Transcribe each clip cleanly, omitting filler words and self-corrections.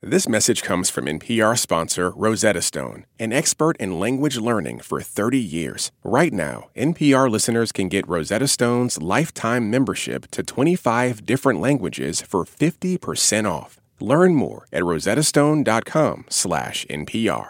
This message comes from NPR sponsor Rosetta Stone, an expert in language learning for 30 years. Right now, NPR listeners can get Rosetta Stone's lifetime membership to 25 different languages for 50% off. Learn more at rosettastone.com/NPR.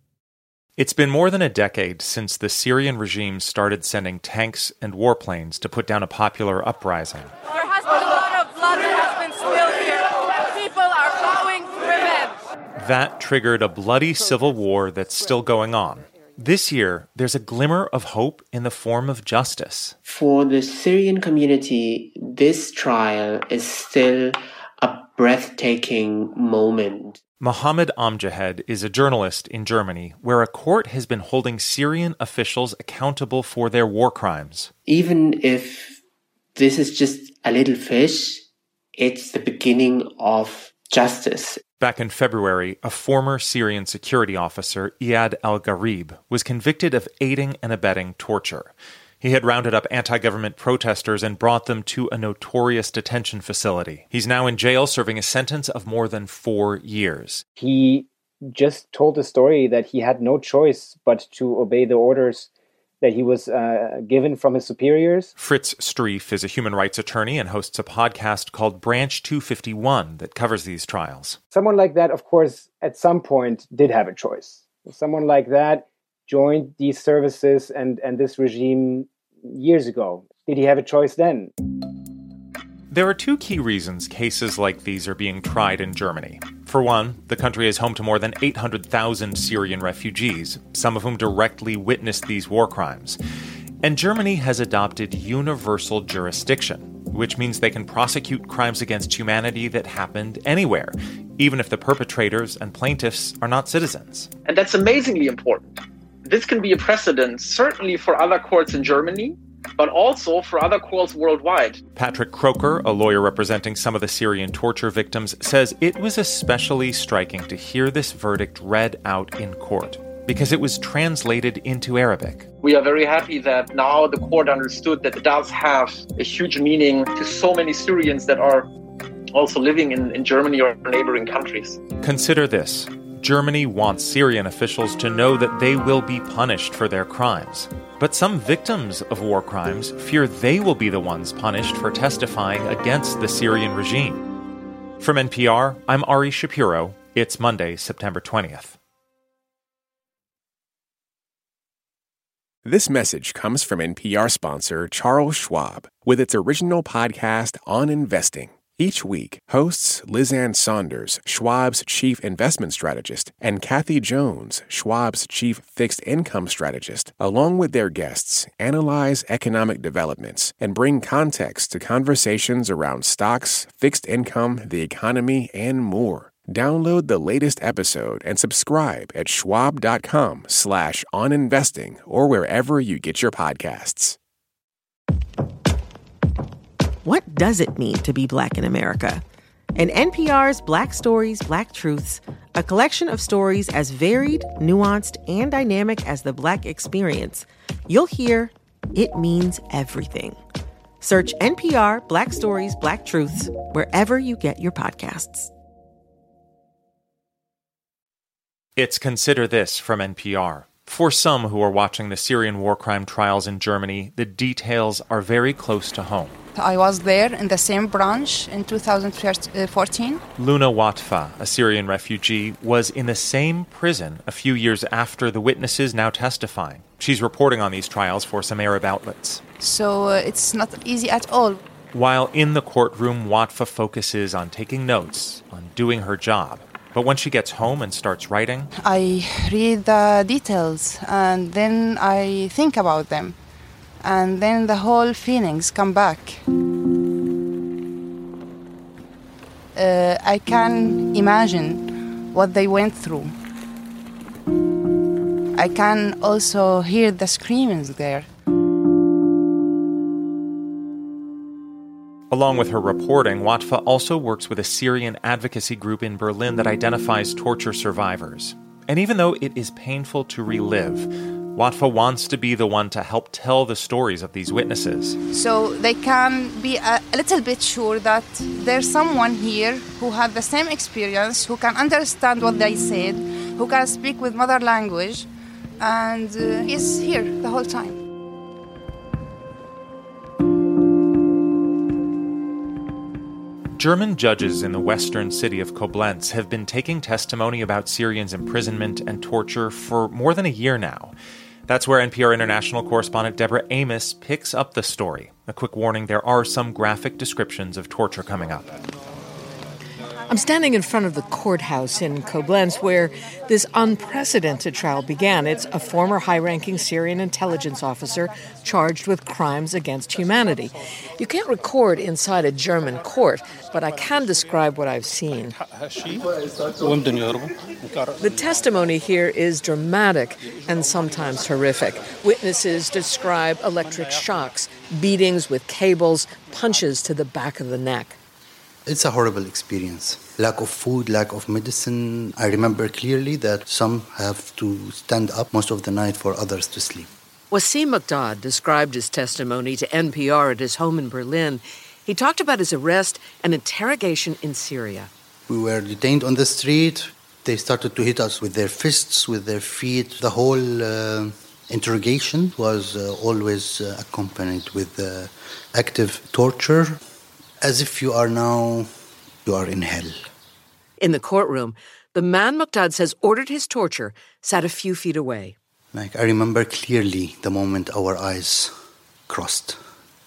It's been more than a decade since the Syrian regime started sending tanks and warplanes to put down a popular uprising. There has been a lot of blood that has been spilled here. People are vowing revenge. That triggered a bloody civil war that's still going on. This year, there's a glimmer of hope in the form of justice. For the Syrian community, this trial is still a breathtaking moment. Mohammed Amjahed is a journalist in Germany, where a court has been holding Syrian officials accountable for their war crimes. Even if this is just a little fish, it's the beginning of justice. Back in February, a former Syrian security officer, Iyad al-Gharib, was convicted of aiding and abetting torture. He had rounded up anti-government protesters and brought them to a notorious detention facility. He's now in jail serving a sentence of more than 4 years. He just told the story that he had no choice but to obey the orders that he was given from his superiors. Fritz Streiff is a human rights attorney and hosts a podcast called Branch 251 that covers these trials. Someone like that, of course, at some point did have a choice. Someone like that joined these services and this regime years ago. Did he have a choice then? There are two key reasons cases like these are being tried in Germany. For one, the country is home to more than 800,000 Syrian refugees, some of whom directly witnessed these war crimes. And Germany has adopted universal jurisdiction, which means they can prosecute crimes against humanity that happened anywhere, even if the perpetrators and plaintiffs are not citizens. And that's amazingly important. This can be a precedent, certainly for other courts in Germany, but also for other courts worldwide. Patrick Croker, a lawyer representing some of the Syrian torture victims, says it was especially striking to hear this verdict read out in court, because it was translated into Arabic. We are very happy that now the court understood that it does have a huge meaning to so many Syrians that are also living in Germany or neighboring countries. Consider this. Germany wants Syrian officials to know that they will be punished for their crimes. But some victims of war crimes fear they will be the ones punished for testifying against the Syrian regime. From NPR, I'm Ari Shapiro. It's Monday, September 20th. This message comes from NPR sponsor Charles Schwab with its original podcast on investing. Each week, hosts Lizanne Saunders, Schwab's chief investment strategist, and Kathy Jones, Schwab's chief fixed income strategist, along with their guests, analyze economic developments and bring context to conversations around stocks, fixed income, the economy, and more. Download the latest episode and subscribe at schwab.com/oninvesting or wherever you get your podcasts. What does it mean to be Black in America? In NPR's Black Stories, Black Truths, a collection of stories as varied, nuanced, and dynamic as the Black experience, you'll hear it means everything. Search NPR Black Stories, Black Truths wherever you get your podcasts. It's Consider This from NPR. For some who are watching the Syrian war crime trials in Germany, the details are very close to home. I was there in the same branch in 2014. Luna Watfa, a Syrian refugee, was in the same prison a few years after the witnesses now testifying. She's reporting on these trials for some Arab outlets. So it's not easy at all. While in the courtroom, Watfa focuses on taking notes, on doing her job. But when she gets home and starts writing, I read the details and then I think about them. And then the whole feelings come back. I can imagine what they went through. I can also hear the screamings there. Along with her reporting, Watfa also works with a Syrian advocacy group in Berlin that identifies torture survivors. And even though it is painful to relive, Watfa wants to be the one to help tell the stories of these witnesses. So they can be a little bit sure that there's someone here who had the same experience, who can understand what they said, who can speak with mother language, and is here the whole time. German judges in the western city of Koblenz have been taking testimony about Syrians' imprisonment and torture for more than a year now. That's where NPR international correspondent Deborah Amos picks up the story. A quick warning, there are some graphic descriptions of torture coming up. I'm standing in front of the courthouse in Koblenz where this unprecedented trial began. It's a former high-ranking Syrian intelligence officer charged with crimes against humanity. You can't record inside a German court, but I can describe what I've seen. The testimony here is dramatic and sometimes horrific. Witnesses describe electric shocks, beatings with cables, punches to the back of the neck. It's a horrible experience. Lack of food, lack of medicine. I remember clearly that some have to stand up most of the night for others to sleep. Wasim Muqdad described his testimony to NPR at his home in Berlin. He talked about his arrest and interrogation in Syria. We were detained on the street. They started to hit us with their fists, with their feet. The whole interrogation was always accompanied with active torture. As if you are in hell. In the courtroom, the man Muqdad says ordered his torture sat a few feet away. I remember clearly the moment our eyes crossed.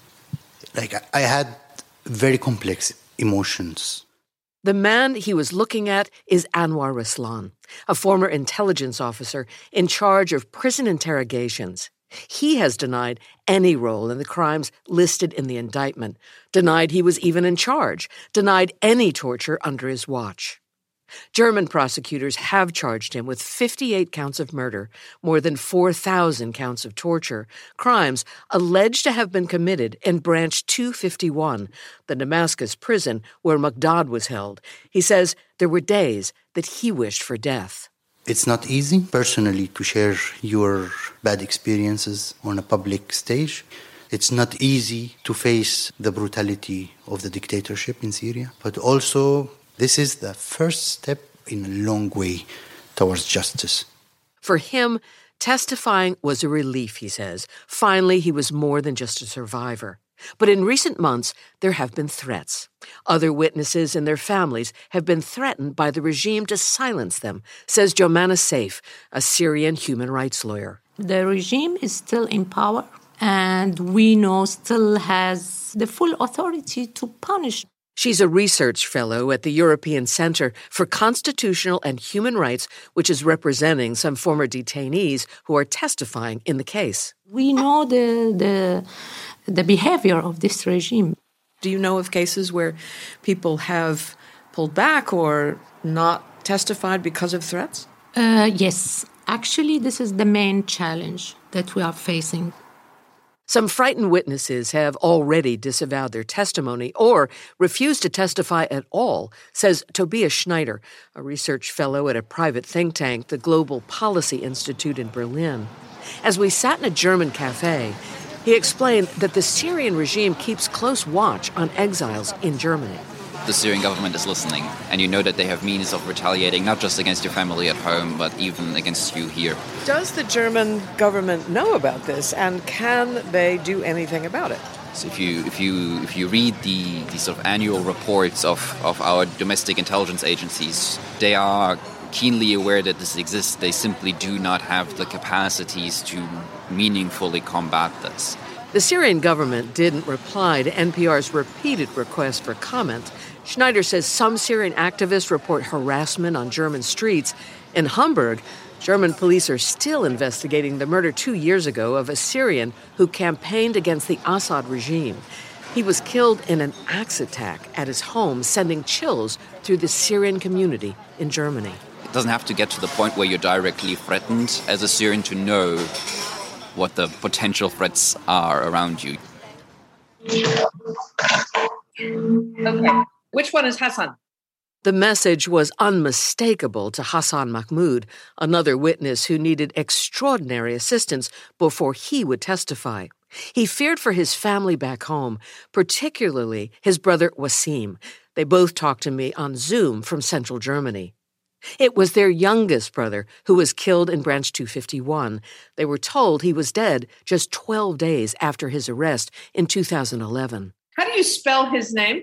I had very complex emotions. The man he was looking at is Anwar Raslan, a former intelligence officer in charge of prison interrogations. He has denied any role in the crimes listed in the indictment, denied he was even in charge, denied any torture under his watch. German prosecutors have charged him with 58 counts of murder, more than 4,000 counts of torture, crimes alleged to have been committed in Branch 251, the Damascus prison where Muqdad was held. He says there were days that he wished for death. It's not easy, personally, to share your bad experiences on a public stage. It's not easy to face the brutality of the dictatorship in Syria. But also, this is the first step in a long way towards justice. For him, testifying was a relief, he says. Finally, he was more than just a survivor. But in recent months, there have been threats. Other witnesses and their families have been threatened by the regime to silence them, says Jomana Saif, a Syrian human rights lawyer. The regime is still in power, and we know still has the full authority to punish. She's a research fellow at the European Center for Constitutional and Human Rights, which is representing some former detainees who are testifying in the case. We know the behavior of this regime. Do you know of cases where people have pulled back or not testified because of threats? Yes. Actually, this is the main challenge that we are facing. Some frightened witnesses have already disavowed their testimony or refused to testify at all, says Tobias Schneider, a research fellow at a private think tank, the Global Policy Institute in Berlin. As we sat in a German cafe, he explained that the Syrian regime keeps close watch on exiles in Germany. The Syrian government is listening, and you know that they have means of retaliating not just against your family at home, but even against you here. Does the German government know about this, and can they do anything about it? So if you read the sort of annual reports of our domestic intelligence agencies, they are keenly aware that this exists. They simply do not have the capacities to meaningfully combat this. The Syrian government didn't reply to NPR's repeated request for comment. Schneider says some Syrian activists report harassment on German streets. In Hamburg, German police are still investigating the murder 2 years ago of a Syrian who campaigned against the Assad regime. He was killed in an axe attack at his home, sending chills through the Syrian community in Germany. It doesn't have to get to the point where you're directly threatened as a Syrian to know what the potential threats are around you. Okay. Which one is Hassan? The message was unmistakable to Hassan Mahmoud, another witness who needed extraordinary assistance before he would testify. He feared for his family back home, particularly his brother Wasim. They both talked to me on Zoom from central Germany. It was their youngest brother who was killed in Branch 251. They were told he was dead just 12 days after his arrest in 2011. How do you spell his name?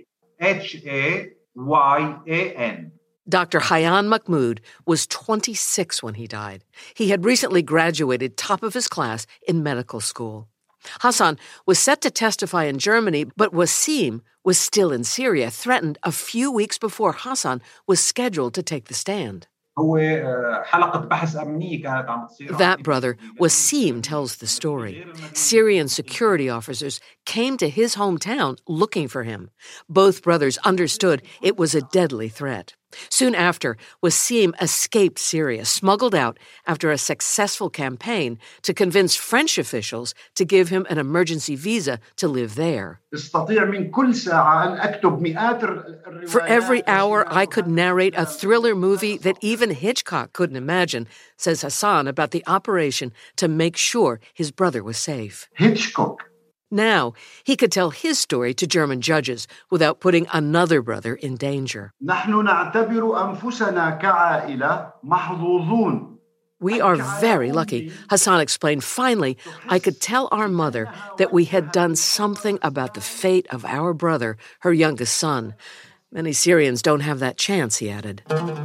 Hayan. Dr. Hayyan Mahmoud was 26 when he died. He had recently graduated top of his class in medical school. Hassan was set to testify in Germany, but Wasim was still in Syria, threatened a few weeks before Hassan was scheduled to take the stand. That brother, Wasim, tells the story. Syrian security officers came to his hometown looking for him. Both brothers understood it was a deadly threat. Soon after, Wasim escaped Syria, smuggled out after a successful campaign to convince French officials to give him an emergency visa to live there. For every hour, I could narrate a thriller movie that even Hitchcock couldn't imagine, says Hassan about the operation to make sure his brother was safe. Hitchcock. Now, he could tell his story to German judges without putting another brother in danger. We are very lucky, Hassan explained. Finally, I could tell our mother that we had done something about the fate of our brother, her youngest son. Many Syrians don't have that chance, he added.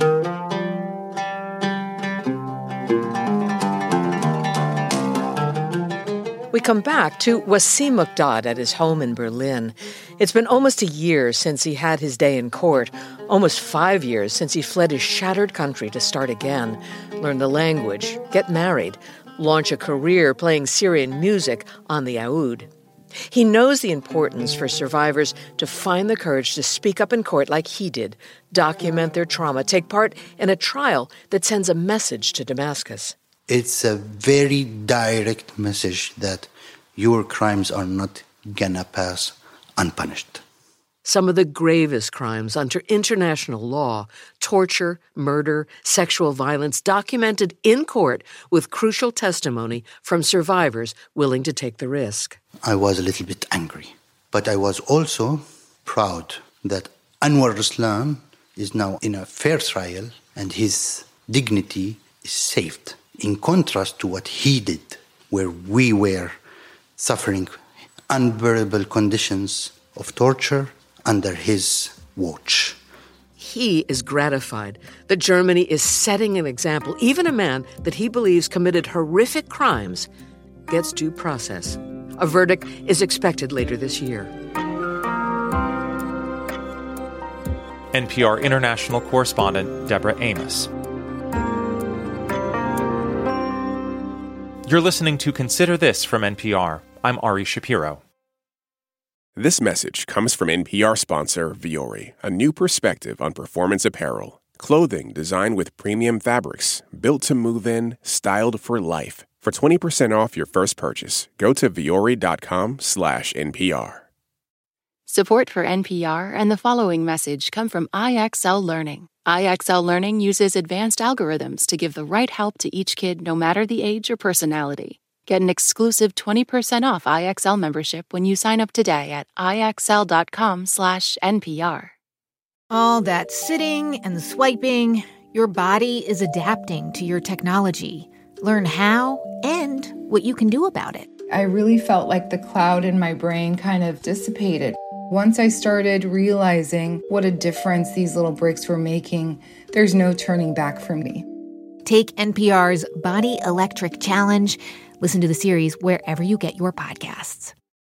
We come back to Wasim Muqdad at his home in Berlin. It's been almost a year since he had his day in court, almost 5 years since he fled his shattered country to start again, learn the language, get married, launch a career playing Syrian music on the oud. He knows the importance for survivors to find the courage to speak up in court like he did, document their trauma, take part in a trial that sends a message to Damascus. It's a very direct message that your crimes are not gonna pass unpunished. Some of the gravest crimes under international law, torture, murder, sexual violence, documented in court with crucial testimony from survivors willing to take the risk. I was a little bit angry, but I was also proud that Anwar Ruslan is now in a fair trial and his dignity is saved. In contrast to what he did, where we were suffering unbearable conditions of torture under his watch. He is gratified that Germany is setting an example. Even a man that he believes committed horrific crimes gets due process. A verdict is expected later this year. NPR international correspondent Deborah Amos. You're listening to Consider This from NPR. I'm Ari Shapiro. This message comes from NPR sponsor Vuori, a new perspective on performance apparel. Clothing designed with premium fabrics, built to move in, styled for life. For 20% off your first purchase, go to vuori.com/NPR. Support for NPR and the following message come from IXL Learning. IXL Learning uses advanced algorithms to give the right help to each kid no matter the age or personality. Get an exclusive 20% off IXL membership when you sign up today at IXL.com/NPR. All that sitting and swiping, your body is adapting to your technology. Learn how and what you can do about it. I really felt like the cloud in my brain kind of dissipated. Once I started realizing what a difference these little breaks were making, there's no turning back for me. Take NPR's Body Electric Challenge. Listen to the series wherever you get your podcasts.